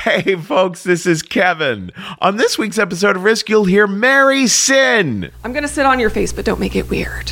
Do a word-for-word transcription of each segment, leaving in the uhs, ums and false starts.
Hey, folks, this is Kevin. On this week's episode of Risk, you'll hear Mary Sin. I'm going to sit on your face, but don't make it weird.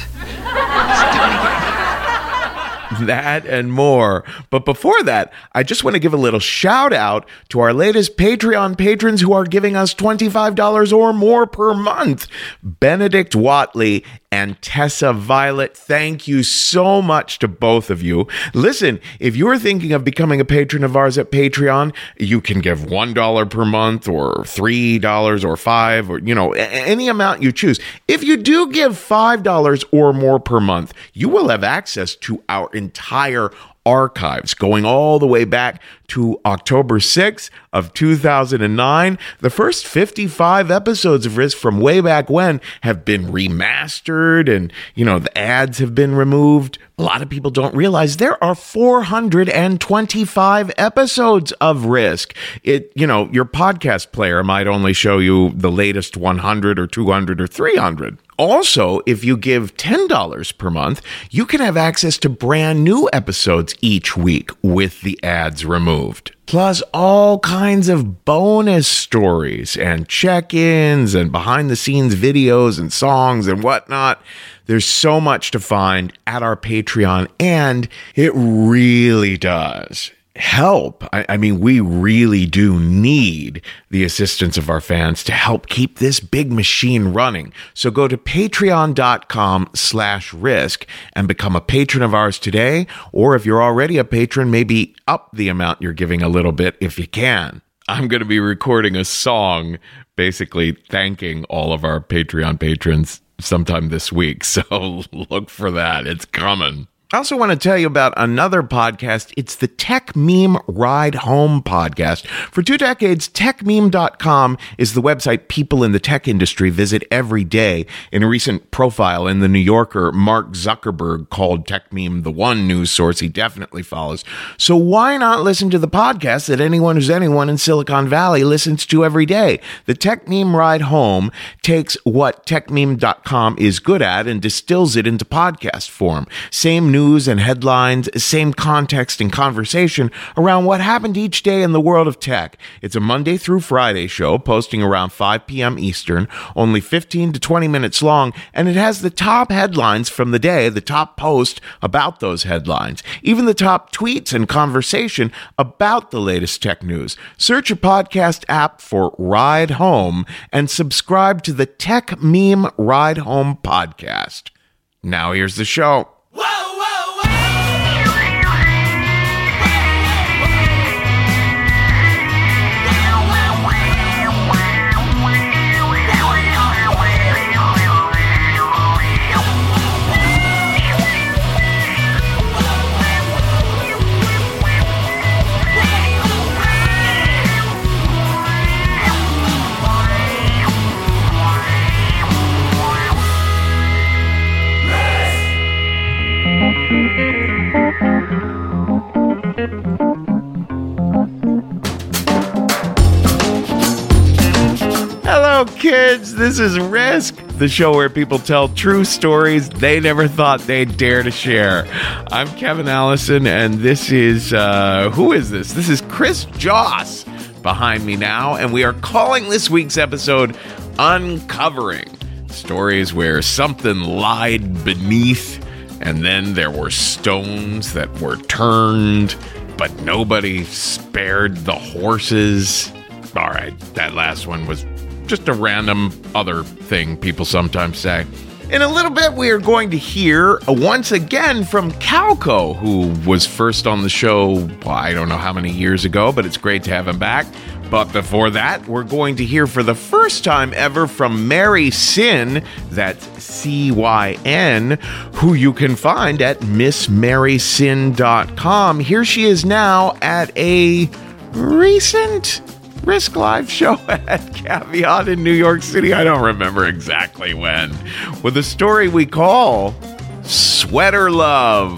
That and more. But before that, I just want to give a little shout out to our latest Patreon patrons who are giving us twenty-five dollars or more per month. Benedict Watley and Tessa Violet, thank you so much to both of you. Listen, if you're thinking of becoming a patron of ours at Patreon, you can give one dollar per month or three dollars or five dollars or, you know, any amount you choose. If you do give five dollars or more per month, you will have access to our entire archives going all the way back to October sixth of two thousand nine. The first fifty-five episodes of Risk from way back when have been remastered and, you know, the ads have been removed. A lot of people don't realize there are four hundred twenty-five episodes of Risk. It, you know, your podcast player might only show you the latest one hundred or two hundred or three hundred. Also, if you give ten dollars per month, you can have access to brand new episodes each week with the ads removed. Plus all kinds of bonus stories and check-ins and behind-the-scenes videos and songs and whatnot. There's so much to find at our Patreon, and it really does help. I, I mean, we really do need the assistance of our fans to help keep this big machine running. So go to patreon.com slash risk and become a patron of ours today. Or if you're already a patron, maybe up the amount you're giving a little bit if you can. I'm going to be recording a song basically thanking all of our Patreon patrons sometime this week. So look for that. It's coming. I also want to tell you about another podcast. It's the Tech Meme Ride Home podcast. For two decades, tech meme dot com is the website people in the tech industry visit every day. In a recent profile in The New Yorker, Mark Zuckerberg called TechMeme the one news source he definitely follows. So why not listen to the podcast that anyone who's anyone in Silicon Valley listens to every day? The Tech Meme Ride Home takes what tech meme dot com is good at and distills it into podcast form. Same news and headlines, same context and conversation around what happened each day in the world of tech. It's a Monday through Friday show posting around five p.m. Eastern, only fifteen to twenty minutes long, and it has the top headlines from the day, the top post about those headlines, even the top tweets and conversation about the latest tech news. Search your podcast app for Ride Home and subscribe to the Tech Meme Ride Home podcast. Now here's the show. Hello, kids. This is Risk, the show where people tell true stories they never thought they'd dare to share. I'm Kevin Allison, and this is, uh, who is this? This is Chris Joss behind me now, and we are calling this week's episode Uncovering. Stories where something lied beneath, and then there were stones that were turned, but nobody spared the horses. All right, that last one was just a random other thing people sometimes say. In a little bit, we are going to hear once again from Calco, who was first on the show, well, I don't know how many years ago, but it's great to have him back. But before that, we're going to hear for the first time ever from Mary Sin, that's C Y N, who you can find at miss mary sin dot com. Here she is now at a recent Risk Live show at Caveat in New York City. I don't remember exactly when. With a story we call Sweater Love.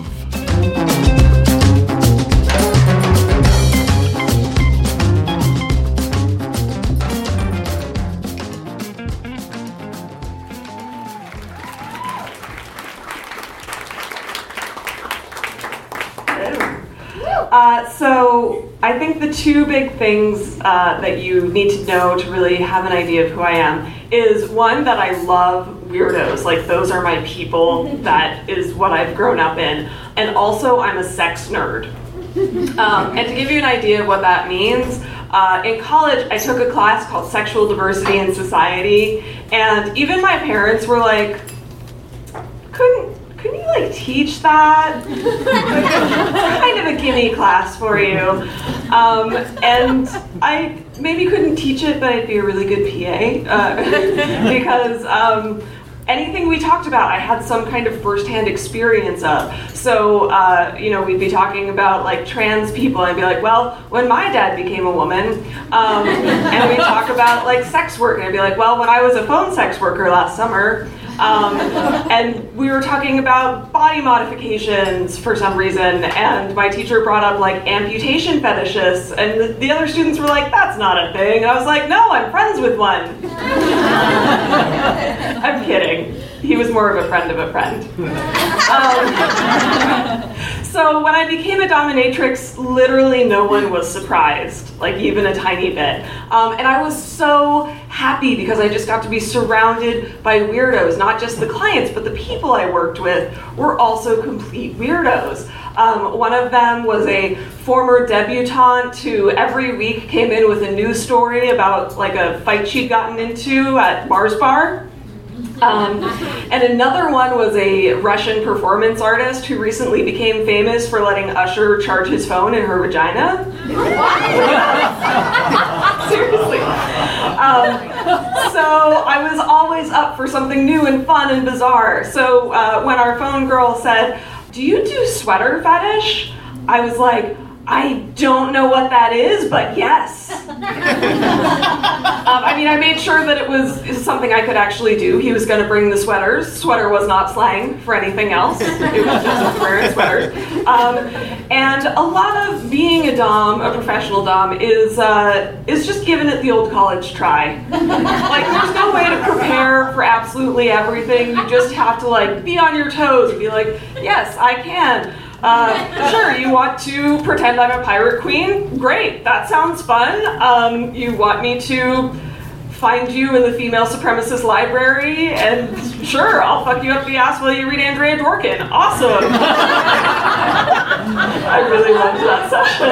Uh, so I think the two big things uh, that you need to know to really have an idea of who I am is, one, that I love weirdos. Like, those are my people. That is what I've grown up in. And also, I'm a sex nerd. Um, and to give you an idea of what that means, uh, in college, I took a class called Sexual Diversity in Society, and even my parents were like, couldn't, couldn't you, like, teach that? It's kind of a gimme class for you. Um, and I maybe couldn't teach it, but I'd be a really good P A, uh, because um, anything we talked about, I had some kind of firsthand experience of. So, uh, you know, we'd be talking about, like, trans people, and I'd be like, well, when my dad became a woman, um, and we'd talk about, like, sex work, and I'd be like, well, when I was a phone sex worker last summer, um, and we were talking about body modifications for some reason, and my teacher brought up, like, amputation fetishists, and the, the other students were like, that's not a thing, and I was like, no, I'm friends with one. I'm kidding. He was more of a friend of a friend. Um, so when I became a dominatrix, literally no one was surprised, like even a tiny bit. Um, and I was so happy because I just got to be surrounded by weirdos. Not just the clients, but the people I worked with were also complete weirdos. Um, one of them was a former debutante who every week came in with a news story about, like, a fight she'd gotten into at Mars Bar. Um, and another one was a Russian performance artist who recently became famous for letting Usher charge his phone in her vagina. Seriously. Um, so I was always up for something new and fun and bizarre. So uh, when our phone girl said, "Do you do sweater fetish?" I was like, I don't know what that is, but yes. um, I mean, I made sure that it was something I could actually do. He was going to bring the sweaters. Sweater was not slang for anything else. It was just wearing sweaters. Um, and a lot of being a dom, a professional dom, is uh, is just giving it the old college try. Like, there's no way to prepare for absolutely everything. You just have to, like, be on your toes and be like, yes, I can. Uh, sure, you want to pretend I'm a pirate queen? Great, that sounds fun. Um, you want me to find you in the female supremacist library? And sure, I'll fuck you up the ass while you read Andrea Dworkin. Awesome. I really loved that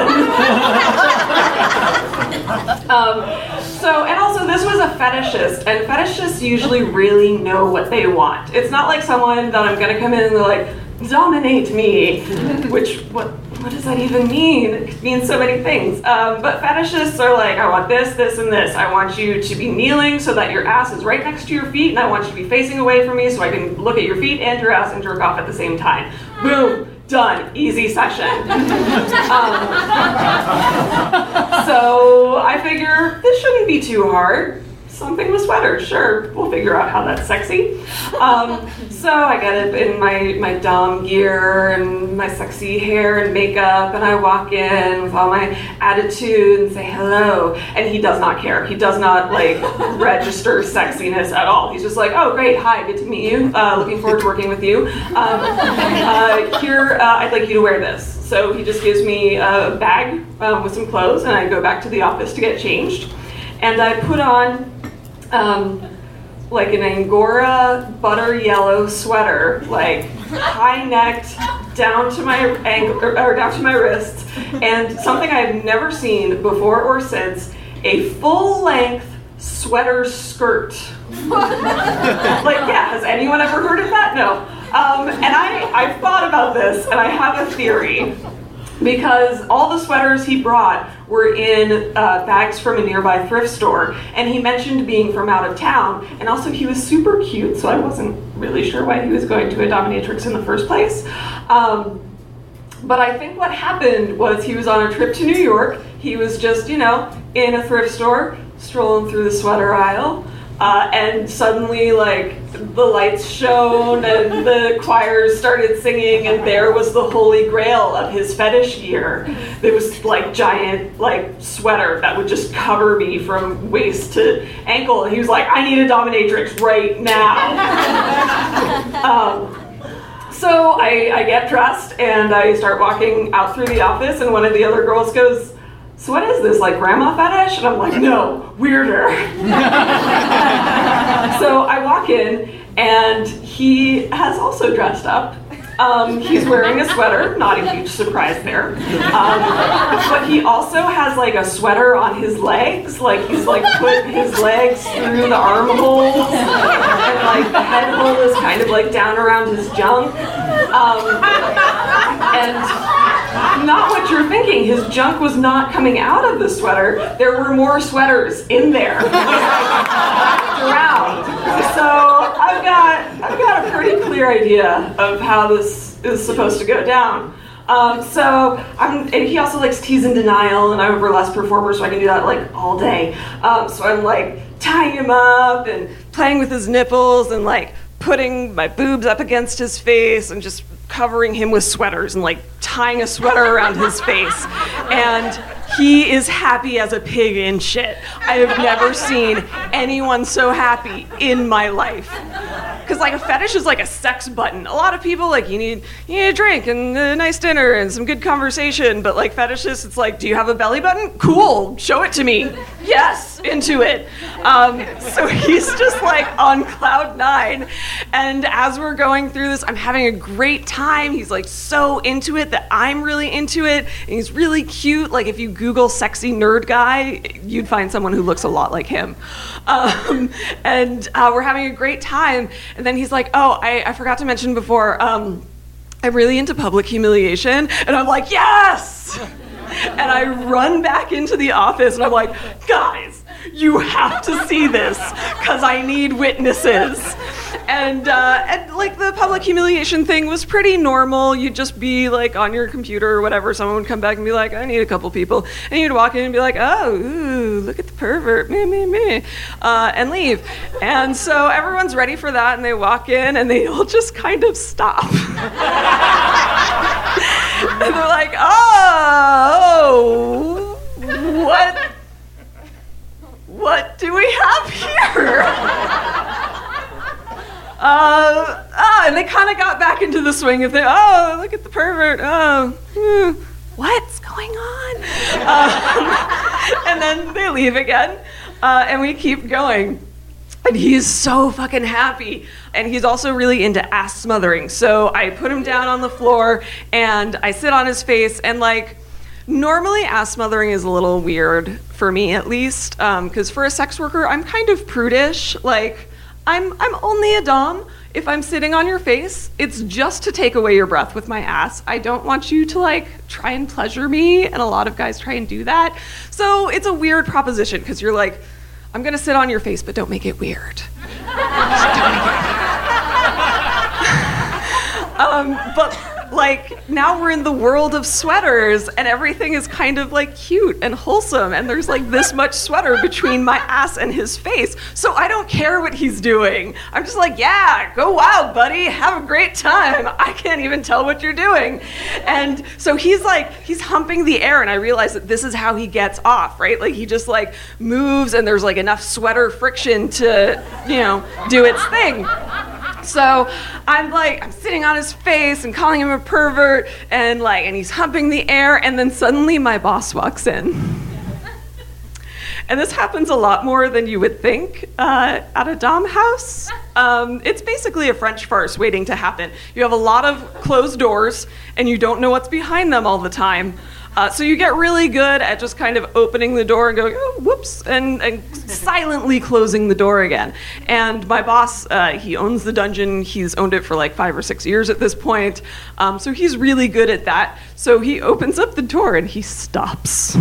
session. um, so, and also this was a fetishist, and fetishists usually really know what they want. It's not like someone that I'm gonna come in and they're like, dominate me, which, what what does that even mean? It means so many things. Um, but fetishists are like, I want this, this, and this. I want you to be kneeling so that your ass is right next to your feet, and I want you to be facing away from me so I can look at your feet and your ass and jerk off at the same time. Boom, done, easy session. um, so I figure this shouldn't be too hard. Something with sweaters, sure, we'll figure out how that's sexy. Um, so I get it in my, my dom gear and my sexy hair and makeup, and I walk in with all my attitude and say hello, and he does not care. He does not, like, register sexiness at all. He's just like, oh great, hi, good to meet you, uh, looking forward to working with you. Um, uh, here, uh, I'd like you to wear this. So he just gives me a bag um, with some clothes, and I go back to the office to get changed. And I put on um, like an Angora butter yellow sweater, like high-necked down to my ankle or, or down to my wrists, and something I've never seen before or since: a full-length sweater skirt. Like, yeah, has anyone ever heard of that? No. Um, and I I've thought about this, and I have a theory. Because all the sweaters he brought were in uh, bags from a nearby thrift store, and he mentioned being from out of town, and also he was super cute, so I wasn't really sure why he was going to a dominatrix in the first place. Um, but I think what happened was he was on a trip to New York. He was just, you know, in a thrift store, strolling through the sweater aisle, uh, and suddenly, like, the lights shone and the choirs started singing, and there was the holy grail of his fetish gear. It was like giant, like, sweater that would just cover me from waist to ankle, and he was like, I need a dominatrix right now. um, so I, I get dressed and I start walking out through the office, and one of the other girls goes, so what is this, like grandma fetish? And I'm like, no, weirder. So I walk in, and he has also dressed up. Um, he's wearing a sweater, not a huge surprise there. Um, but he also has like a sweater on his legs, like he's like put his legs through the armholes, and like the head hole is kind of like down around his junk. Um, and not what you're thinking, his junk was not coming out of the sweater. There were more sweaters in there. Around. So I've got I've got a pretty clear idea of how this is supposed to go down. Um, so I'm, and he also likes tease and denial, and I'm a burlesque performer, so I can do that like all day. Um, so I'm like tying him up and playing with his nipples and like putting my boobs up against his face and just covering him with sweaters and like tying a sweater around his face. And he is happy as a pig in shit. I have never seen anyone so happy in my life. Because like a fetish is like a sex button. A lot of people like you need you need a drink and a nice dinner and some good conversation, but like fetishists, it's like, do you have a belly button? Cool, show it to me. Yes, into it. Um, so he's just like on cloud nine, and as we're going through this, I'm having a great time. He's like so into it that I'm really into it, and he's really cute. Like if you Google sexy nerd guy, you'd find someone who looks a lot like him. Um, and uh, we're having a great time. And then he's like, oh, I, I forgot to mention before, um, I'm really into public humiliation. And I'm like, yes! And I run back into the office and I'm like, guys, you have to see this because I need witnesses. And, uh, and like the public humiliation thing was pretty normal. You'd just be like on your computer or whatever. Someone would come back and be like, I need a couple people. And you'd walk in and be like, oh, ooh, look at the pervert, me, me, me, uh, and leave. And so everyone's ready for that, and they walk in and they all just kind of stop. And they're like, oh, what, what do we have here? Uh, ah, and they kind of got back into the swing of things. Oh, look at the pervert. Oh, hmm, what's going on? Um, and then they leave again, uh, and we keep going. And he's so fucking happy. And he's also really into ass smothering. So I put him down on the floor, and I sit on his face, and like, normally ass smothering is a little weird, for me at least, because um, for a sex worker, I'm kind of prudish. Like, I'm I'm only a dom if I'm sitting on your face. It's just to take away your breath with my ass. I don't want you to like try and pleasure me, and a lot of guys try and do that. So it's a weird proposition because you're like, I'm gonna sit on your face, but don't make it weird. Don't make it weird. um, but like now we're in the world of sweaters, and everything is kind of like cute and wholesome, and there's like this much sweater between my ass and his face, so I don't care what he's doing. I'm just like, yeah, go wild, buddy, have a great time. I can't even tell what you're doing. And so he's like, he's humping the air, and I realize that this is how he gets off, right? Like he just like moves, and there's like enough sweater friction to, you know, do its thing. So I'm like, I'm sitting on his face and calling him a pervert, and like, and he's humping the air, and then suddenly my boss walks in. And this happens a lot more than you would think uh, at a dom house. Um, it's basically a French farce waiting to happen. You have a lot of closed doors, and you don't know what's behind them all the time. Uh, so you get really good at just kind of opening the door and going, oh, whoops, and, and silently closing the door again. And my boss, uh, he owns the dungeon. He's owned it for like five or six years at this point. Um, so he's really good at that. So he opens up the door and he stops.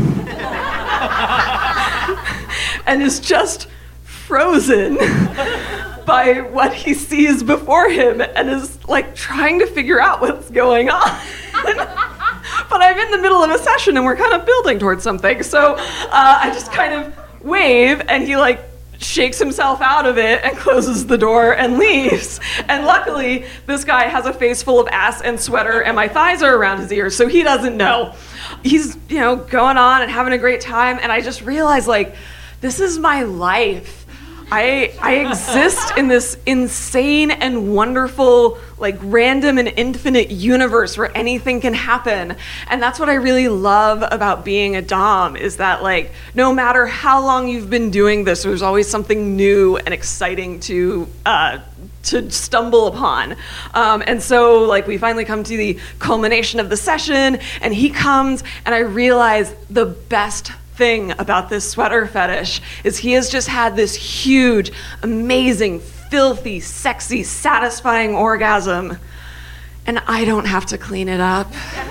And is just frozen by what he sees before him, and is like trying to figure out what's going on. But I'm in the middle of a session and we're kind of building towards something. So uh, I just kind of wave, and he like shakes himself out of it and closes the door and leaves. And luckily, this guy has a face full of ass and sweater, and my thighs are around his ears, so he doesn't know. He's, you know, going on and having a great time, and I just realized, like, this is my life. I I exist in this insane and wonderful, like random and infinite universe where anything can happen. And that's what I really love about being a dom, is that like no matter how long you've been doing this, there's always something new and exciting to uh, to stumble upon. Um, and so like we finally come to the culmination of the session, and he comes, and I realize the best thing about this sweater fetish is he has just had this huge, amazing, filthy, sexy, satisfying orgasm, and I don't have to clean it up.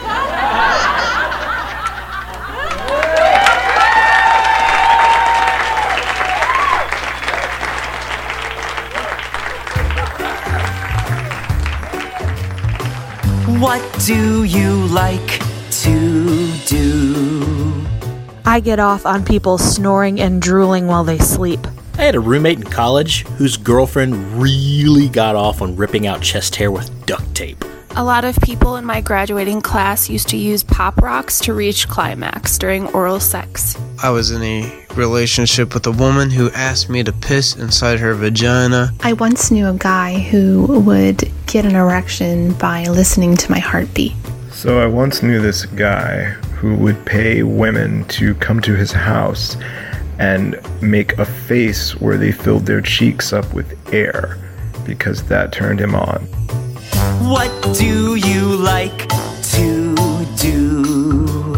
What do you like to do? I get off on people snoring and drooling while they sleep. I had a roommate in college whose girlfriend really got off on ripping out chest hair with duct tape. A lot of people in my graduating class used to use pop rocks to reach climax during oral sex. I was in a relationship with a woman who asked me to piss inside her vagina. I once knew a guy who would get an erection by listening to my heartbeat. So I once knew this guy who would pay women to come to his house and make a face where they filled their cheeks up with air because that turned him on. What do you like to do?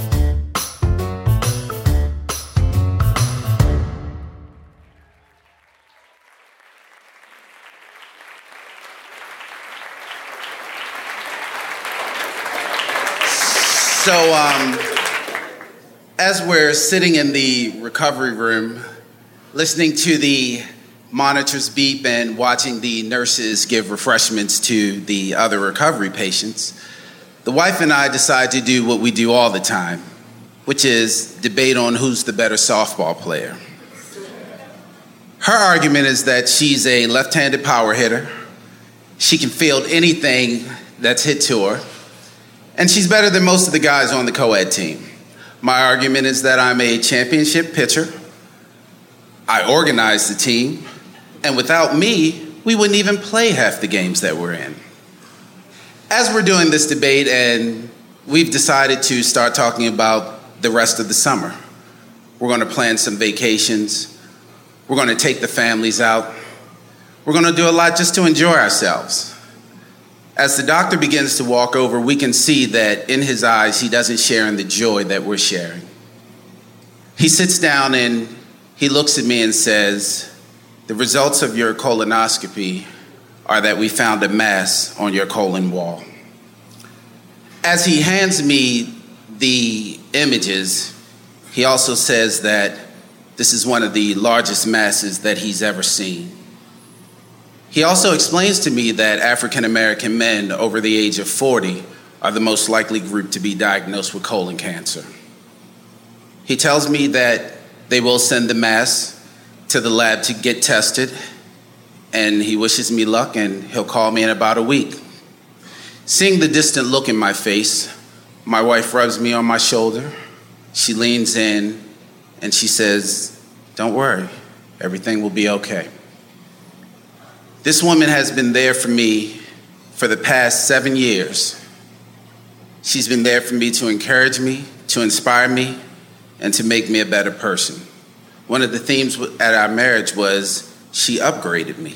So, um, as we're sitting in the recovery room, listening to the monitors beep and watching the nurses give refreshments to the other recovery patients, the wife and I decide to do what we do all the time, which is debate on who's the better softball player. Her argument is that she's a left-handed power hitter. She can field anything that's hit to her. And she's better than most of the guys on the co-ed team. My argument is that I'm a championship pitcher. I organize the team. And without me, we wouldn't even play half the games that we're in. As we're doing this debate, and we've decided to start talking about the rest of the summer. We're going to plan some vacations. We're going to take the families out. We're going to do a lot just to enjoy ourselves. As the doctor begins to walk over, we can see that in his eyes, he doesn't share in the joy that we're sharing. He sits down and he looks at me and says, "The results of your colonoscopy are that we found a mass on your colon wall." As he hands me the images, he also says that this is one of the largest masses that he's ever seen. He also explains to me that African American men over the age of forty are the most likely group to be diagnosed with colon cancer. He tells me that they will send the mass to the lab to get tested, and he wishes me luck, and he'll call me in about a week. Seeing the distant look in my face, my wife rubs me on my shoulder. She leans in and she says, "Don't worry, everything will be okay." This woman has been there for me for the past seven years. She's been there for me to encourage me, to inspire me, and to make me a better person. One of the themes at our marriage was she upgraded me.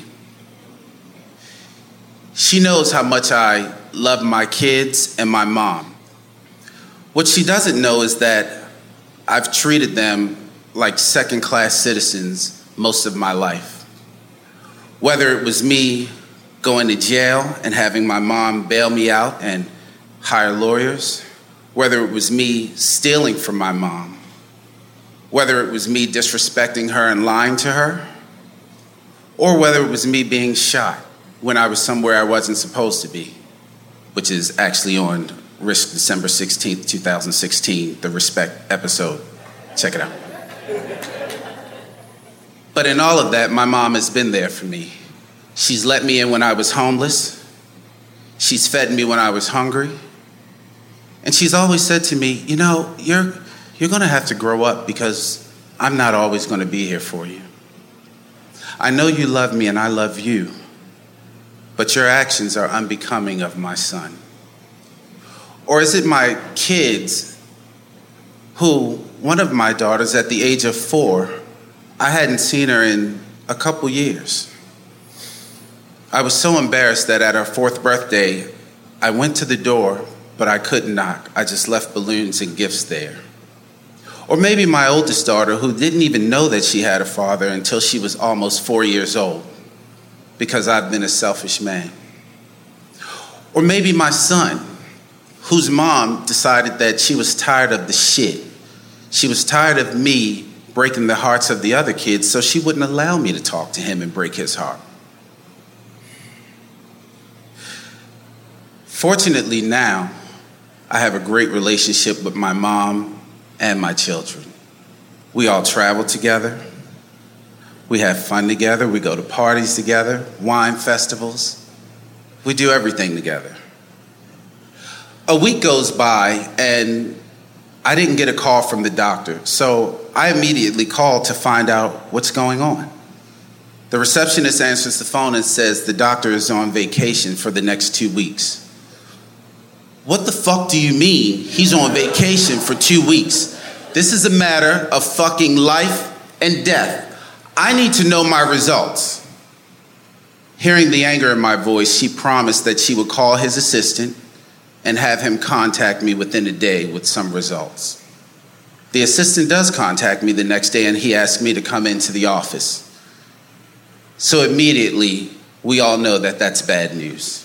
She knows how much I love my kids and my mom. What she doesn't know is that I've treated them like second-class citizens most of my life. Whether it was me going to jail and having my mom bail me out and hire lawyers, whether it was me stealing from my mom, whether it was me disrespecting her and lying to her, or whether it was me being shot when I was somewhere I wasn't supposed to be, which is actually on Risk December sixteenth, twenty sixteen, the Respect episode. Check it out. But in all of that, my mom has been there for me. She's let me in when I was homeless. She's fed me when I was hungry. And she's always said to me, you know, you're, you're going to have to grow up because I'm not always going to be here for you. I know you love me and I love you, but your actions are unbecoming of my son. Or is it my kids who, one of my daughters at the age of four, I hadn't seen her in a couple years. I was so embarrassed that at her fourth birthday, I went to the door, but I couldn't knock. I just left balloons and gifts there. Or maybe my oldest daughter, who didn't even know that she had a father until she was almost four years old, because I've been a selfish man. Or maybe my son, whose mom decided that she was tired of the shit. She was tired of me breaking the hearts of the other kids, so she wouldn't allow me to talk to him and break his heart. Fortunately now, I have a great relationship with my mom and my children. We all travel together. We have fun together. We go to parties together, wine festivals. We do everything together. A week goes by and I didn't get a call from the doctor, so I immediately called to find out what's going on. The receptionist answers the phone and says the doctor is on vacation for the next two weeks. What the fuck do you mean he's on vacation for two weeks? This is a matter of fucking life and death. I need to know my results. Hearing the anger in my voice, she promised that she would call his assistant and have him contact me within a day with some results. The assistant does contact me the next day and he asks me to come into the office. So immediately, we all know that that's bad news.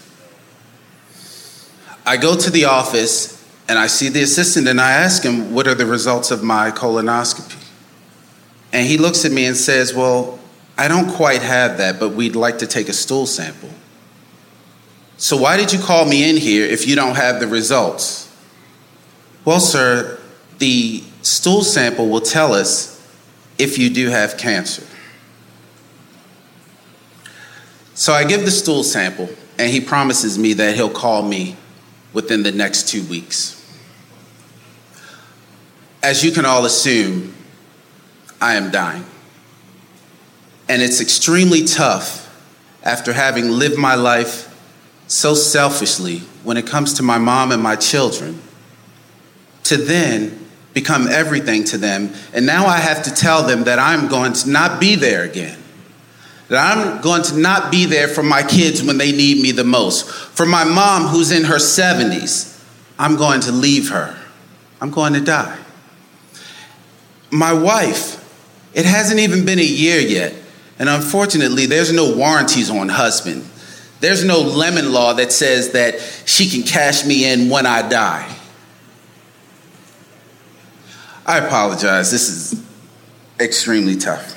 I go to the office and I see the assistant and I ask him, what are the results of my colonoscopy? And he looks at me and says, well, I don't quite have that, but we'd like to take a stool sample. So why did you call me in here if you don't have the results? Well, sir, the stool sample will tell us if you do have cancer. So I give the stool sample, and he promises me that he'll call me within the next two weeks. As you can all assume, I am dying. And it's extremely tough after having lived my life so selfishly when it comes to my mom and my children, to then become everything to them. And now I have to tell them that I'm going to not be there again. That I'm going to not be there for my kids when they need me the most. For my mom who's in her seventies, I'm going to leave her. I'm going to die. My wife, it hasn't even been a year yet. And unfortunately, there's no warranties on husband. There's no lemon law that says that she can cash me in when I die. I apologize. This is extremely tough.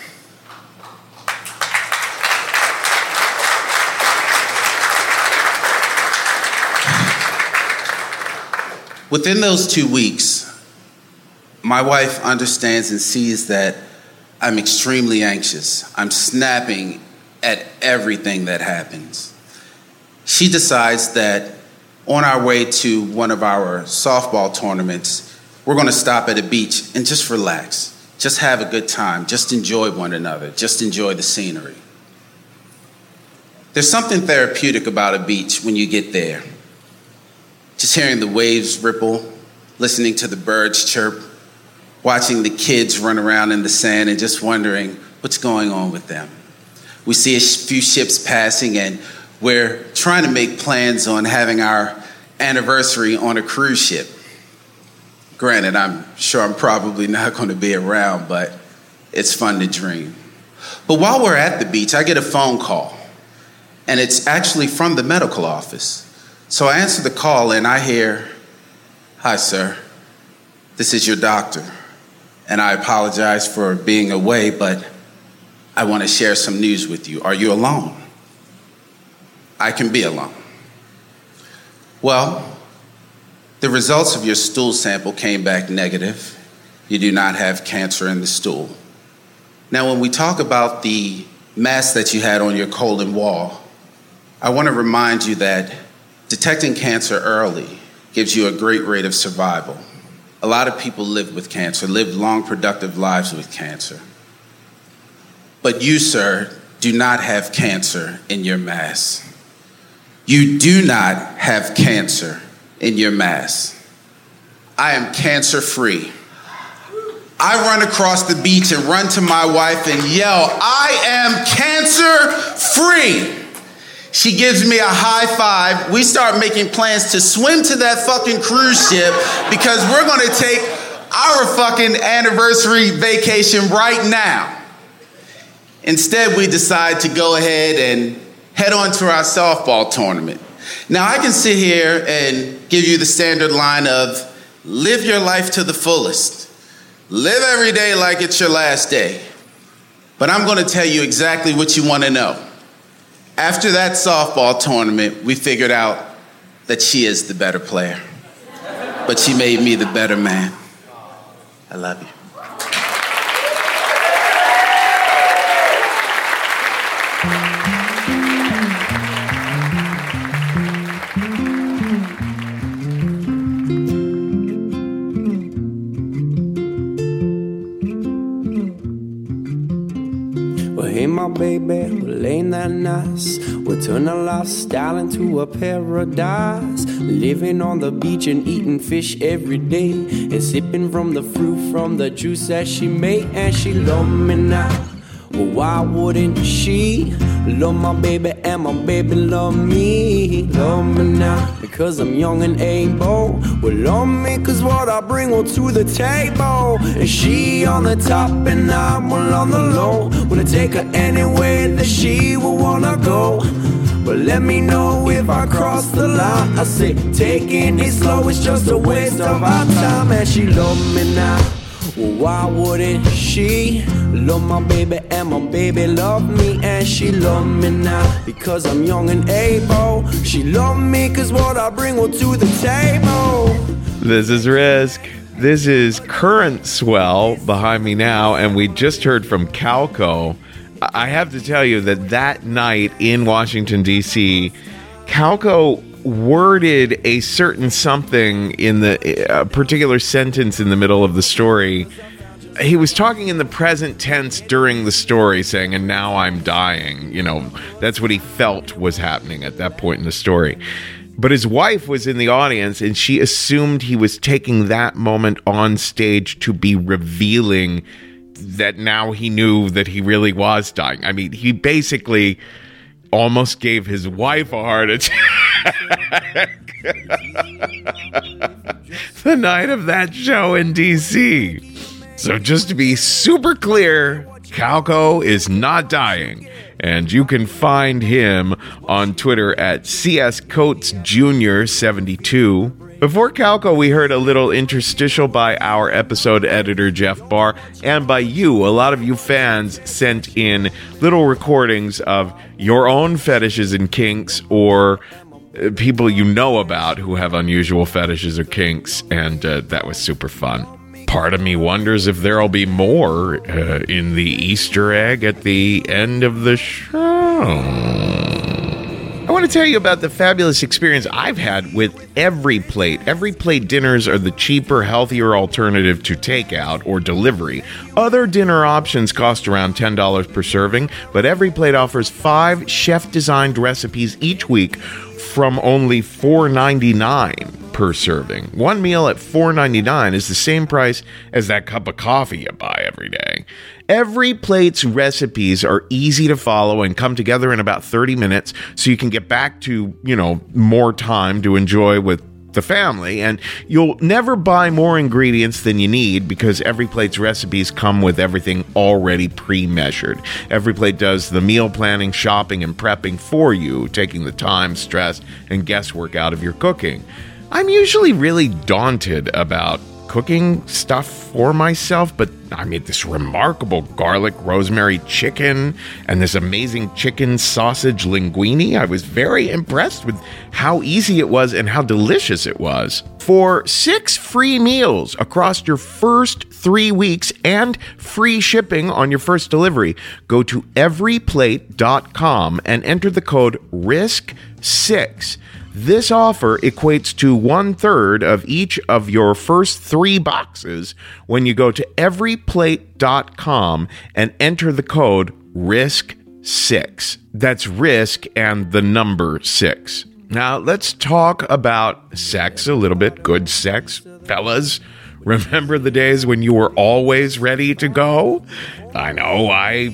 Within those two weeks, my wife understands and sees that I'm extremely anxious. I'm snapping at everything that happens. She decides that on our way to one of our softball tournaments, we're going to stop at a beach and just relax. Just have a good time. Just enjoy one another. Just enjoy the scenery. There's something therapeutic about a beach when you get there. Just hearing the waves ripple, listening to the birds chirp, watching the kids run around in the sand and just wondering what's going on with them. We see a few ships passing and we're trying to make plans on having our anniversary on a cruise ship. Granted, I'm sure I'm probably not going to be around, but it's fun to dream. But while we're at the beach, I get a phone call, and it's actually from the medical office. So I answer the call, and I hear, "Hi, sir. This is your doctor, and I apologize for being away, but I want to share some news with you. Are you alone?" I can be alone. Well, the results of your stool sample came back negative. You do not have cancer in the stool. Now, when we talk about the mass that you had on your colon wall, I want to remind you that detecting cancer early gives you a great rate of survival. A lot of people live with cancer, live long, productive lives with cancer. But you, sir, do not have cancer in your mass. You do not have cancer in your mass. I am cancer-free. I run across the beach and run to my wife and yell, I am cancer-free. She gives me a high five. We start making plans to swim to that fucking cruise ship because we're gonna take our fucking anniversary vacation right now. Instead, we decide to go ahead and head on to our softball tournament. Now, I can sit here and give you the standard line of live your life to the fullest. Live every day like it's your last day. But I'm gonna tell you exactly what you wanna know. After that softball tournament, we figured out that she is the better player. But she made me the better man. I love you. Hey, my baby, well, ain't that nice? We'll turn our lifestyle into a paradise. Living on the beach and eating fish every day, and sipping from the fruit from the juice that she made. And she love me now, well, why wouldn't she? Love my baby and my baby love me. Love me now, because I'm young and able. Well, love me, cause what I bring will to the table. And she on the top and I'm well on the low. Wanna take her anywhere that she will wanna go. But let me know if I cross the line. I say, taking it slow is just a waste of our time. And she love me now, well, why wouldn't she? Love my baby and my baby love me. And she love me now, because I'm young and able. She love me, cause what I bring will to the table. This is Risk. This is Current Swell behind me now, and we just heard from Calco. I have to tell you that that night in Washington, D C, Calco worded a certain something in the a particular sentence in the middle of the story. He was talking in the present tense during the story, saying, and now I'm dying. You know, that's what he felt was happening at that point in the story. But his wife was in the audience, and she assumed he was taking that moment on stage to be revealing that now he knew that he really was dying. I mean, he basically almost gave his wife a heart attack the night of that show in D C. So just to be super clear, Calco is not dying. And you can find him on Twitter at C S Coates Junior seventy-two. Before Calco, we heard a little interstitial by our episode editor, Jeff Barr, and by you. A lot of you fans sent in little recordings of your own fetishes and kinks, or people you know about who have unusual fetishes or kinks, and uh, that was super fun. Part of me wonders if there'll be more uh, in the Easter egg at the end of the show. I want to tell you about the fabulous experience I've had with Every Plate. Every Plate dinners are the cheaper, healthier alternative to takeout or delivery. Other dinner options cost around ten dollars per serving, but Every Plate offers five chef-designed recipes each week from only four ninety-nine per serving. One meal at four ninety-nine is the same price as that cup of coffee you buy every day. Every Plate's recipes are easy to follow and come together in about thirty minutes, so you can get back to, you know, more time to enjoy with the family, and you'll never buy more ingredients than you need because Every Plate's recipes come with everything already pre-measured. Every Plate does the meal planning, shopping, and prepping for you, taking the time, stress, and guesswork out of your cooking. I'm usually really daunted about cooking stuff for myself, but I made this remarkable garlic rosemary chicken and this amazing chicken sausage linguine. I was very impressed with how easy it was and how delicious it was. For six free meals across your first three weeks and free shipping on your first delivery, go to every plate dot com and enter the code R I S K six. This offer equates to one third of each of your first three boxes when you go to every plate dot com and enter the code R I S K six. That's risk and the number six. Now, let's talk about sex a little bit. Good sex, fellas. Remember the days when you were always ready to go? I know I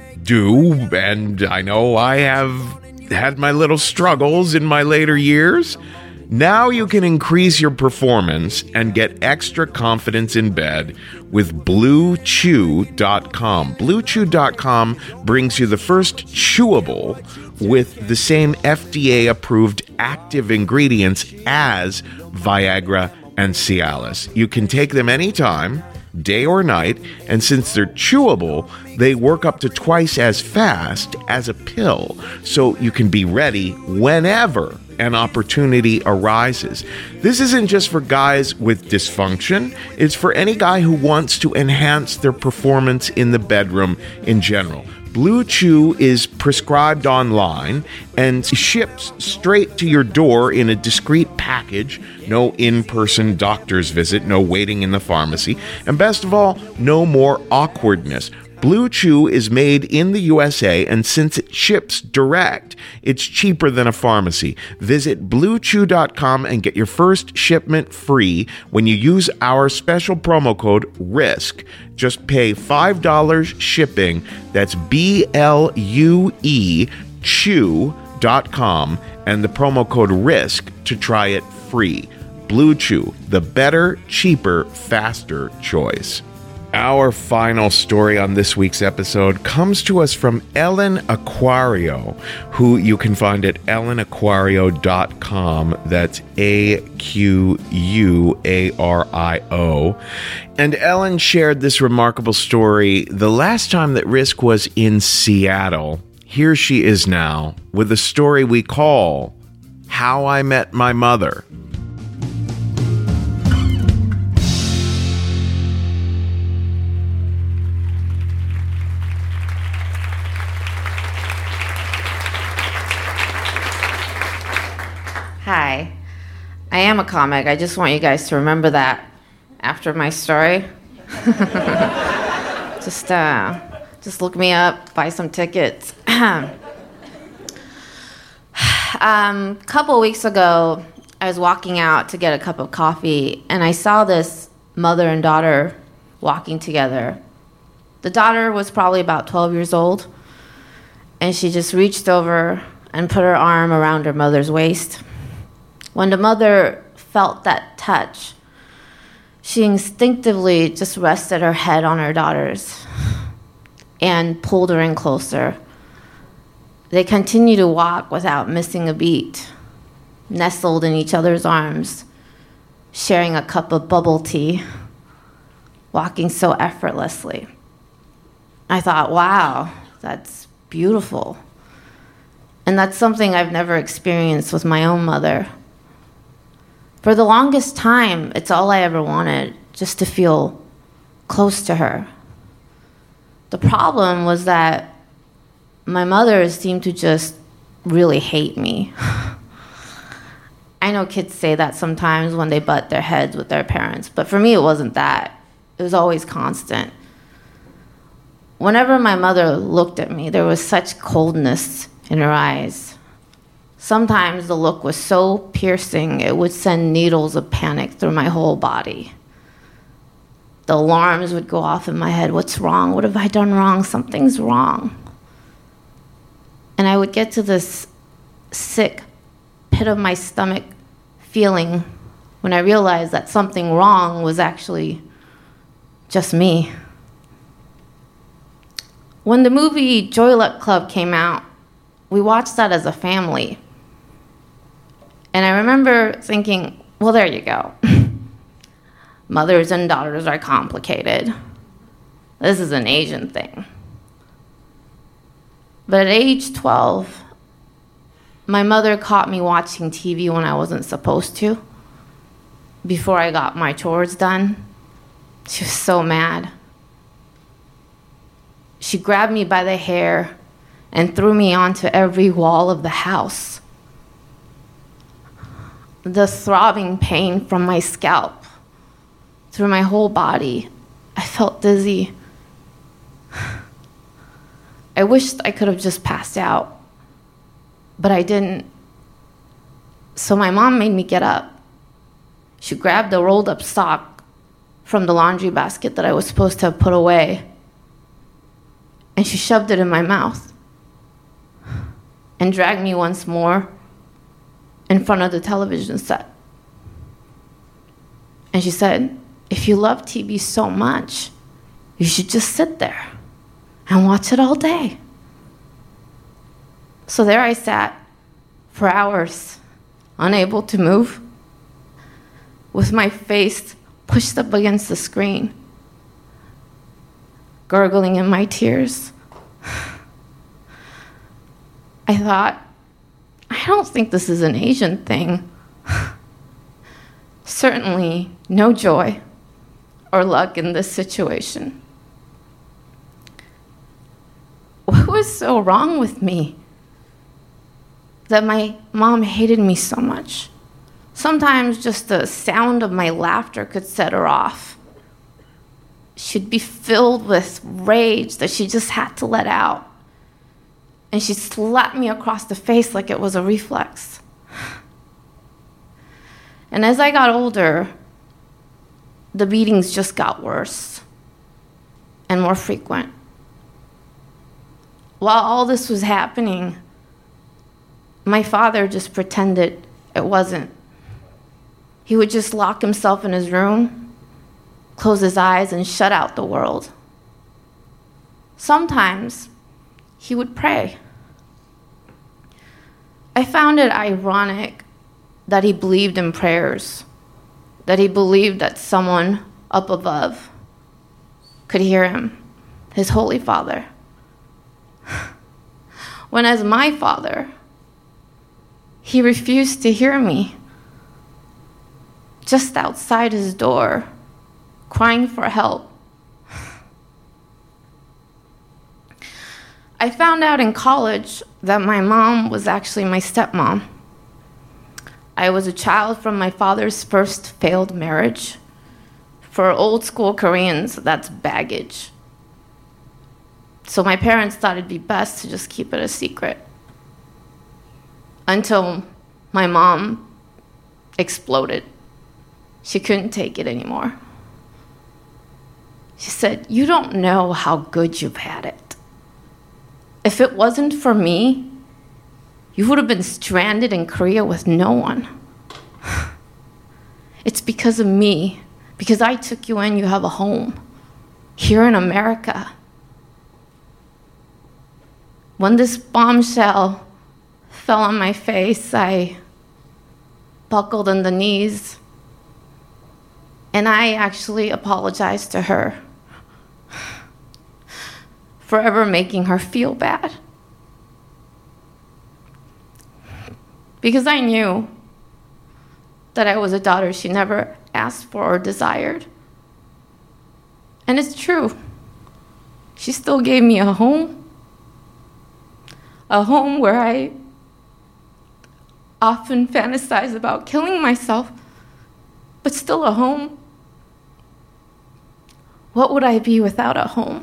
do, and I know I have had my little struggles in my later years. Now you can increase your performance and get extra confidence in bed with Blue Chew dot com. Blue Chew dot com brings you the first chewable with the same F D A-approved active ingredients as Viagra and Cialis. You can take them anytime, day or night, and since they're chewable, they work up to twice as fast as a pill, so you can be ready whenever an opportunity arises. This isn't just for guys with dysfunction, it's for any guy who wants to enhance their performance in the bedroom in general. Blue Chew is prescribed online and ships straight to your door in a discreet package. No in-person doctor's visit, no waiting in the pharmacy, and best of all, no more awkwardness. Blue Chew is made in the U S A, and since it ships direct, it's cheaper than a pharmacy. Visit Blue Chew dot com and get your first shipment free when you use our special promo code RISK. Just pay five dollars shipping. That's B L U E Chew dot com and the promo code RISK to try it free. Blue Chew, the better, cheaper, faster choice. Our final story on this week's episode comes to us from Ellen Aquario, who you can find at ellen aquario dot com. That's A Q U A R I O. And Ellen shared this remarkable story the last time that Risk was in Seattle. Here she is now with a story we call How I Met My Mother. Hi, I am a comic. I just want you guys to remember that after my story. just, uh, just look me up, buy some tickets. um, a couple weeks ago, I was walking out to get a cup of coffee, and I saw this mother and daughter walking together. The daughter was probably about twelve years old, and she just reached over and put her arm around her mother's waist. When the mother felt that touch, she instinctively just rested her head on her daughter's and pulled her in closer. They continued to walk without missing a beat, nestled in each other's arms, sharing a cup of bubble tea, walking so effortlessly. I thought, wow, that's beautiful. And that's something I've never experienced with my own mother. For the longest time, it's all I ever wanted, just to feel close to her. The problem was that my mother seemed to just really hate me. I know kids say that sometimes when they butt their heads with their parents, but for me it wasn't that. It was always constant. Whenever my mother looked at me, there was such coldness in her eyes. Sometimes the look was so piercing, it would send needles of panic through my whole body. The alarms would go off in my head. What's wrong? What have I done wrong? Something's wrong. And I would get to this sick pit of my stomach feeling when I realized that something wrong was actually just me. When the movie Joy Luck Club came out, we watched that as a family. And I remember thinking, well, there you go. Mothers and daughters are complicated. This is an Asian thing. But at age twelve, my mother caught me watching T V when I wasn't supposed to, before I got my chores done. She was so mad. She grabbed me by the hair and threw me onto every wall of the house. The throbbing pain from my scalp through my whole body. I felt dizzy. I I wished I could have just passed out, but I didn't. So my mom made me get up. She grabbed a rolled up sock from the laundry basket that I was supposed to have put away, and she shoved it in my mouth and dragged me once more in front of the television set. And she said, if you love T V so much, you should just sit there and watch it all day. So there I sat for hours, unable to move, with my face pushed up against the screen, gurgling in my tears. I thought, I don't think this is an Asian thing. Certainly no joy or luck in this situation. What was so wrong with me that my mom hated me so much? Sometimes just the sound of my laughter could set her off. She'd be filled with rage that she just had to let out. And she'd slap me across the face like it was a reflex. And as I got older, the beatings just got worse and more frequent. While all this was happening, my father just pretended it wasn't. He would just lock himself in his room, close his eyes, and shut out the world. Sometimes he would pray. I found it ironic that he believed in prayers, that he believed that someone up above could hear him, his Holy Father. When as my father, he refused to hear me, just outside his door, crying for help. I found out in college that my mom was actually my stepmom. I was a child from my father's first failed marriage. For old school Koreans, that's baggage. So my parents thought it'd be best to just keep it a secret. Until my mom exploded. She couldn't take it anymore. She said, "You don't know how good you've had it. If it wasn't for me, you would have been stranded in Korea with no one. It's because of me, because I took you in, you have a home here in America." When this bombshell fell on my face, I buckled on the knees, and I actually apologized to her for ever making her feel bad. Because I knew that I was a daughter she never asked for or desired. And it's true. She still gave me a home. A home where I often fantasize about killing myself, but still a home. What would I be without a home?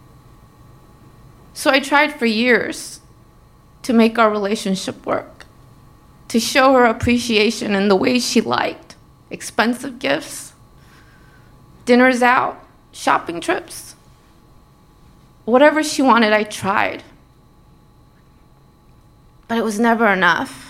So I tried for years to make our relationship work, to show her appreciation in the ways she liked: expensive gifts, dinners out, shopping trips. Whatever she wanted, I tried. But it was never enough.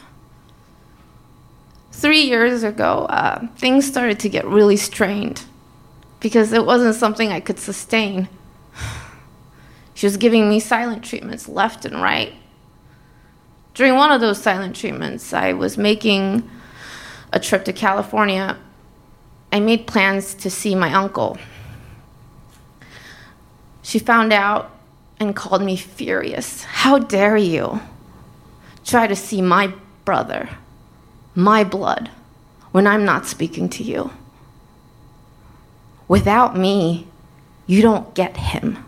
Three years ago, uh, things started to get really strained because it wasn't something I could sustain. She was giving me silent treatments left and right. During one of those silent treatments, I was making a trip to California. I made plans to see my uncle. She found out and called me furious. "How dare you try to see my brother, my blood, when I'm not speaking to you? Without me, you don't get him."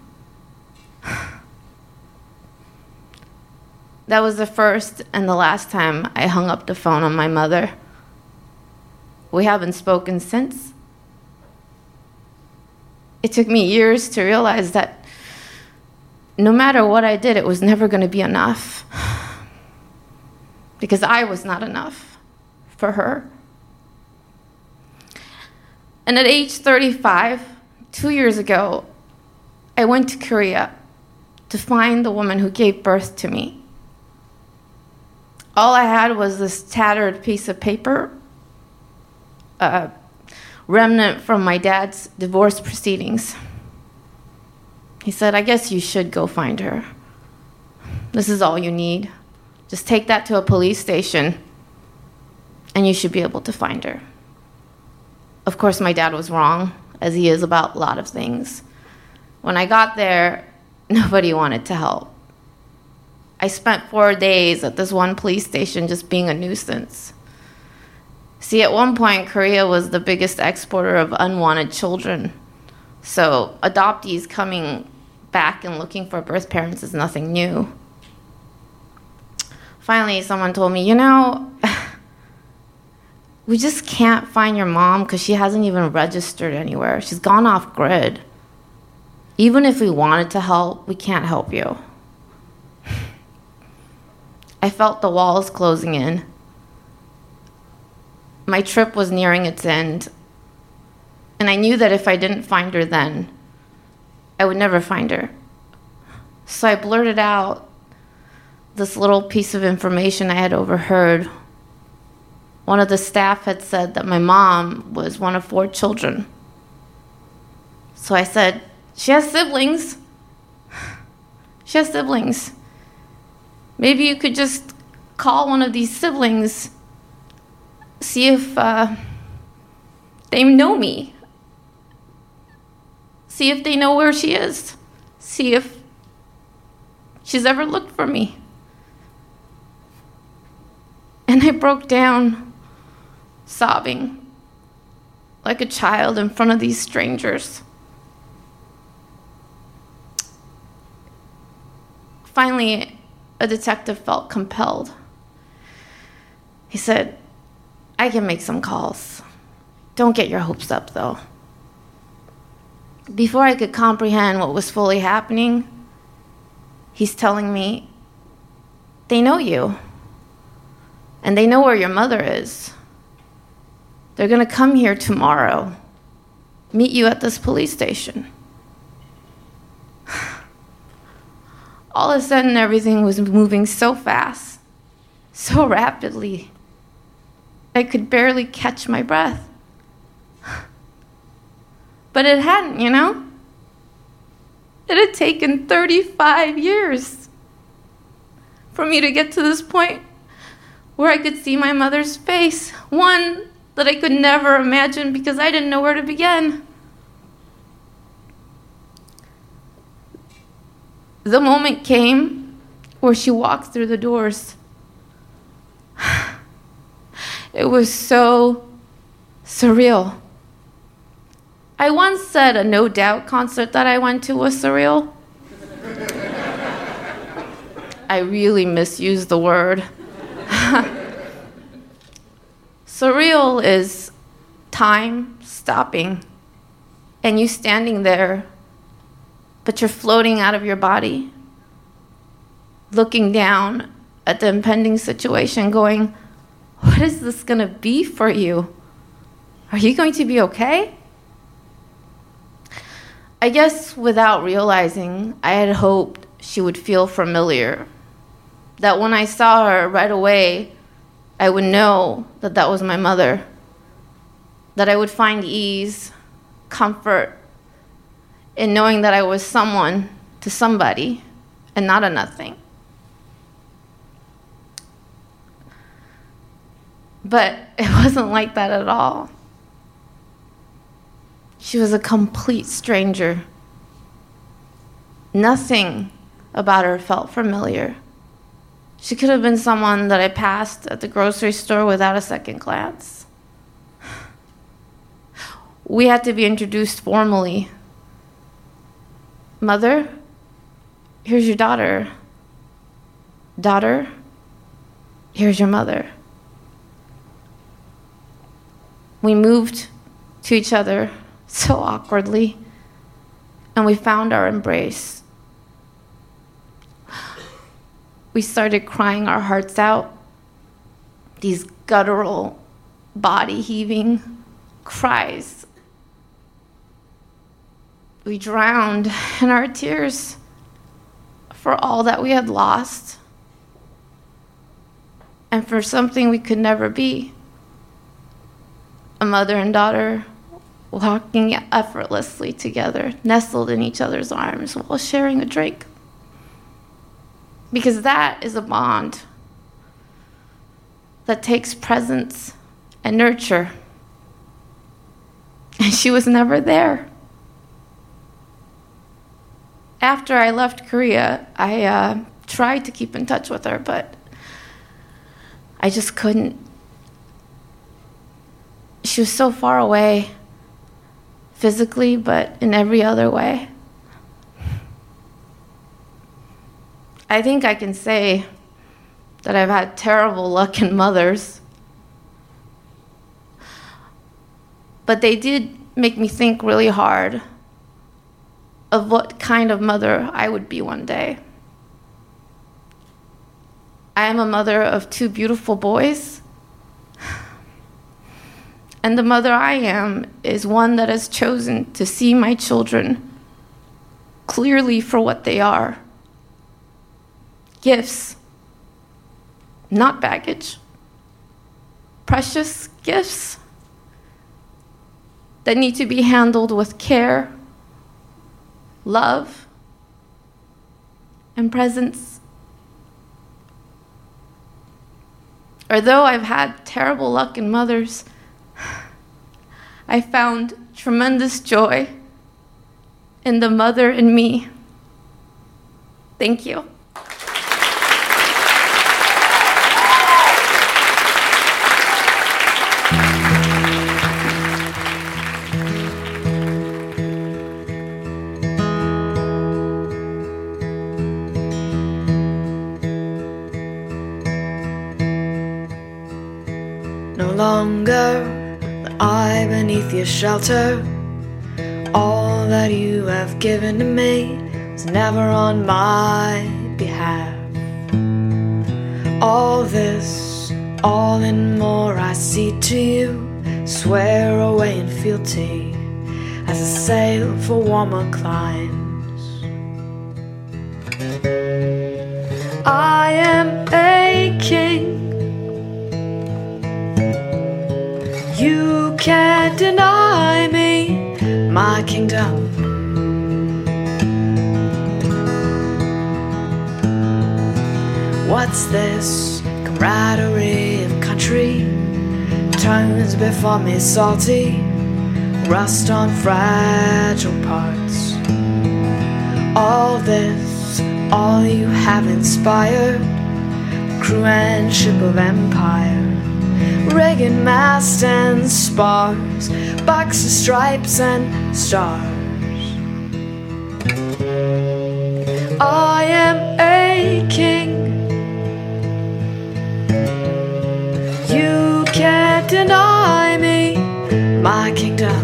That was the first and the last time I hung up the phone on my mother. We haven't spoken since. It took me years to realize that no matter what I did, it was never going to be enough. Because I was not enough for her. And at age thirty-five, two years ago, I went to Korea to find the woman who gave birth to me. All I had was this tattered piece of paper, a remnant from my dad's divorce proceedings. He said, I guess you should go find her. This is all you need. Just take that to a police station, and you should be able to find her. Of course, my dad was wrong, as he is about a lot of things. When I got there, nobody wanted to help. I spent four days at this one police station just being a nuisance. See, at one point, Korea was the biggest exporter of unwanted children. So adoptees coming back and looking for birth parents is nothing new. Finally, someone told me, you know, we just can't find your mom because she hasn't even registered anywhere. She's gone off grid. Even if we wanted to help, we can't help you. I felt the walls closing in. My trip was nearing its end. And I knew that if I didn't find her then, I would never find her. So I blurted out this little piece of information I had overheard. One of the staff had said that my mom was one of four children. So I said, she has siblings. She has siblings. Maybe you could just call one of these siblings, see if uh, they know me. See if they know where she is. See if she's ever looked for me. And I broke down, sobbing, like a child in front of these strangers. Finally, a detective felt compelled. He said, I can make some calls. Don't get your hopes up, though. Before I could comprehend what was fully happening, he's telling me, they know you. And they know where your mother is. They're going to come here tomorrow, meet you at this police station. All of a sudden, everything was moving so fast, so rapidly, I could barely catch my breath. But it hadn't, you know? It had taken thirty-five years for me to get to this point where I could see my mother's face, one that I could never imagine because I didn't know where to begin. The moment came where she walked through the doors. It was so surreal. I once said a No Doubt concert that I went to was surreal. I really misused the word. Surreal is time stopping and you standing there, but you're floating out of your body, looking down at the impending situation, going, what is this going to be for you? Are you going to be okay? I guess without realizing, I had hoped she would feel familiar, that when I saw her right away, I would know that that was my mother, that I would find ease, comfort in knowing that I was someone to somebody and not a nothing. But it wasn't like that at all. She was a complete stranger. Nothing about her felt familiar. She could have been someone that I passed at the grocery store without a second glance. We had to be introduced formally. Mother, here's your daughter. Daughter, here's your mother. We moved to each other so awkwardly, and we found our embrace. we started crying our hearts out. These guttural, body heaving cries. We drowned in our tears for all that we had lost and for something we could never be. A mother and daughter walking effortlessly together, nestled in each other's arms while sharing a drink. Because that is a bond that takes presence and nurture. And she was never there. After I left Korea, I uh, tried to keep in touch with her, but I just couldn't. She was so far away, physically, but in every other way. I think I can say that I've had terrible luck in mothers. But they did make me think really hard of what kind of mother I would be one day. I am a mother of two beautiful boys. And the mother I am is one that has chosen to see my children clearly for what they are. Gifts, not baggage. Precious gifts that need to be handled with care, love, and presence. Although I've had terrible luck in mothers, I found tremendous joy in the mother in me. Thank you. No longer lie I beneath your shelter. All that you have given to me was never on my behalf. All this, all and more I see to you, swear away in fealty as I sail for warmer climes. I am a king. You can't deny me my kingdom. What's this camaraderie of country? Turns before me salty, rust on fragile parts. All this, all you have inspired, crew and ship of empire, rigging mast and spars, box of stripes and stars. I am a king. You can't deny me my kingdom.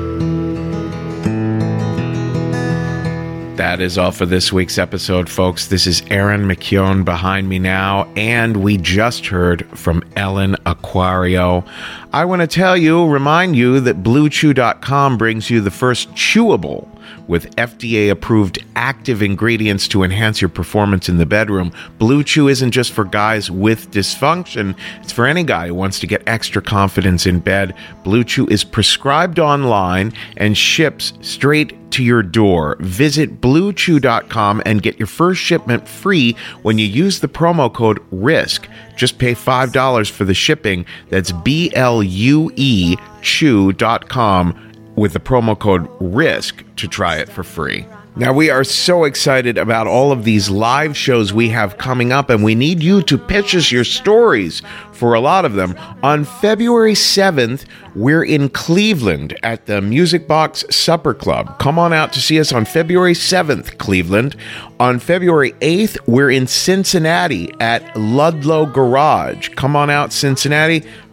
That is all for this week's episode, folks. This is Aaron McKeown behind me now, and we just heard from Ellen Aquario. I want to tell you, remind you that Blue Chew dot com brings you the first chewable with F D A-approved active ingredients to enhance your performance in the bedroom. Blue Chew isn't just for guys with dysfunction. It's for any guy who wants to get extra confidence in bed. Blue Chew is prescribed online and ships straight to your door. Visit Blue Chew dot com and get your first shipment free when you use the promo code RISK. Just pay five dollars for the shipping. That's B L U E Chew dot com with the promo code RISK to try it for free. Now, we are so excited about all of these live shows we have coming up, and we need you to pitch us your stories for a lot of them. On February seventh, we're in Cleveland at the Music Box Supper Club. Come on out to see us on February seventh, Cleveland. On February eighth, we're in Cincinnati at Ludlow Garage. Come on out, Cincinnati.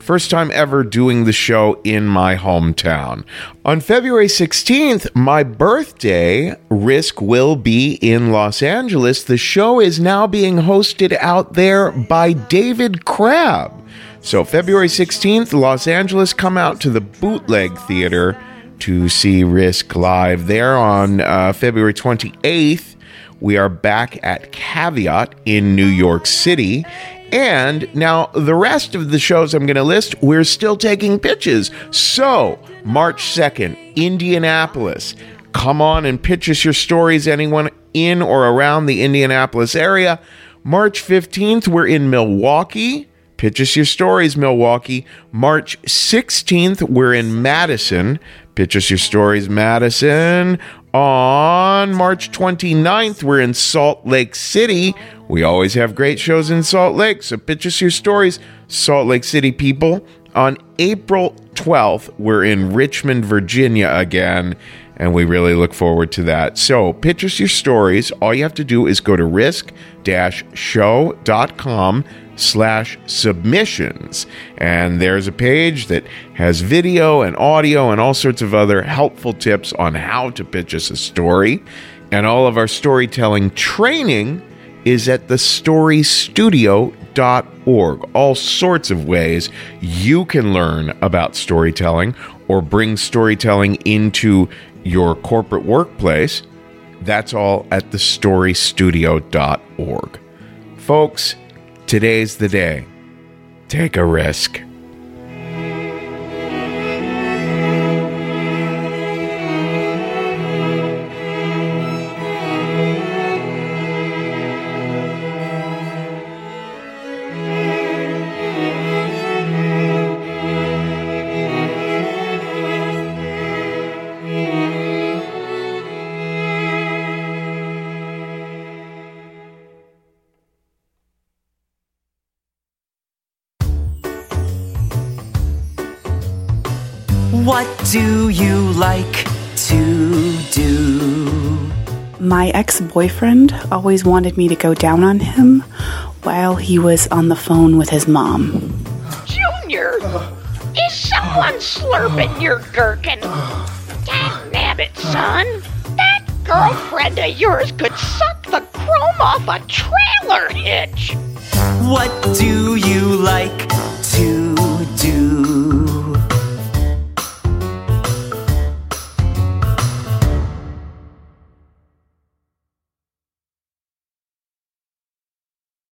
First time ever doing the show in my hometown. On February sixteenth, my birthday, Risk will be in Los Angeles. The show is now being hosted out there by David Crabb. So February sixteenth, Los Angeles, come out to the Bootleg Theater to see Risk live. There on uh, February twenty-eighth, we are back at Caveat in New York City. And now the rest of the shows I'm going to list, we're still taking pitches. So March second, Indianapolis. Come on and pitch us your stories, anyone in or around the Indianapolis area. March fifteenth, we're in Milwaukee. Pitch us your stories, Milwaukee. March sixteenth, we're in Madison. Pitch us your stories, Madison. On March twenty-ninth, we're in Salt Lake City. We always have great shows in Salt Lake, so pitch us your stories, Salt Lake City people. On April twelfth, we're in Richmond, Virginia again, and we really look forward to that. So pitch us your stories. All you have to do is go to risk-show.com slash submissions, and there's a page that has video and audio and all sorts of other helpful tips on how to pitch us a story. And all of our storytelling training is at the story studio dot org. All sorts of ways you can learn about storytelling or bring storytelling into your corporate workplace. That's all at the story studio dot org. Folks, today's the day. Take a risk. What do you like to do? My ex-boyfriend always wanted me to go down on him while he was on the phone with his mom. Junior, is someone slurping your gherkin? Dang-nabbit, son. That girlfriend of yours could suck the chrome off a trailer hitch. What do you like